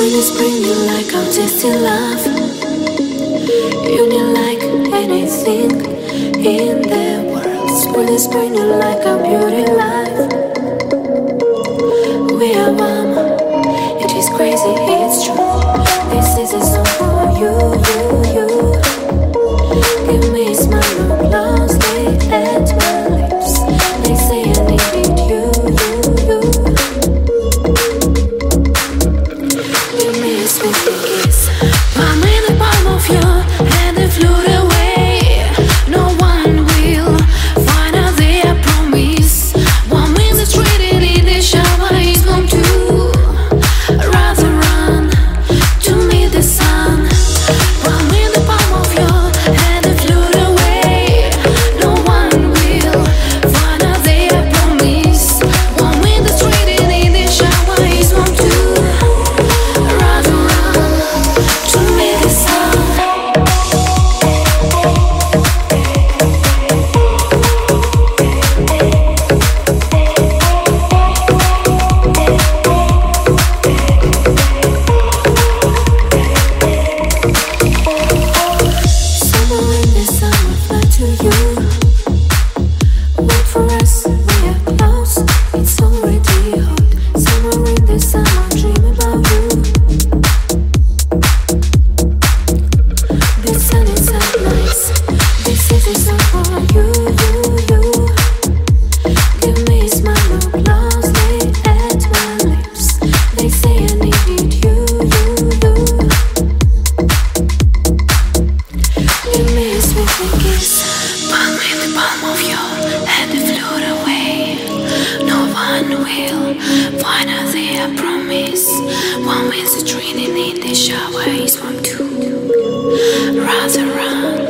When it's spring, you like how tasty love. You need like anything in the world. When it's spring, you like a beauty life. We are one. It is crazy, it's true. This is a song for you, you. Give me a smile, closely at my lips. They say I need you. Give me a sweet kiss. I'm in the palm of your hand and float away. No one will find out there, I promise. One means it's treated in the shower is going to rather run to meet the sun. I'm in the palm of your hand and float away. No one will find out there, I promise. One means it's treated in the shower is going to rather run to meet the sun. Summer in the sun will fly to you. Wait for us, we are close. It's already hot. Summer in the sun, I'll dream about you. The sun is out nice. This is a song for you. Give me a smile, look closely at my lips. They say I need you. Give me a sweet kiss. Palm in the palm of your hand and float away. No one will find out there, I promise. One means a training in the shower is one too. Rather run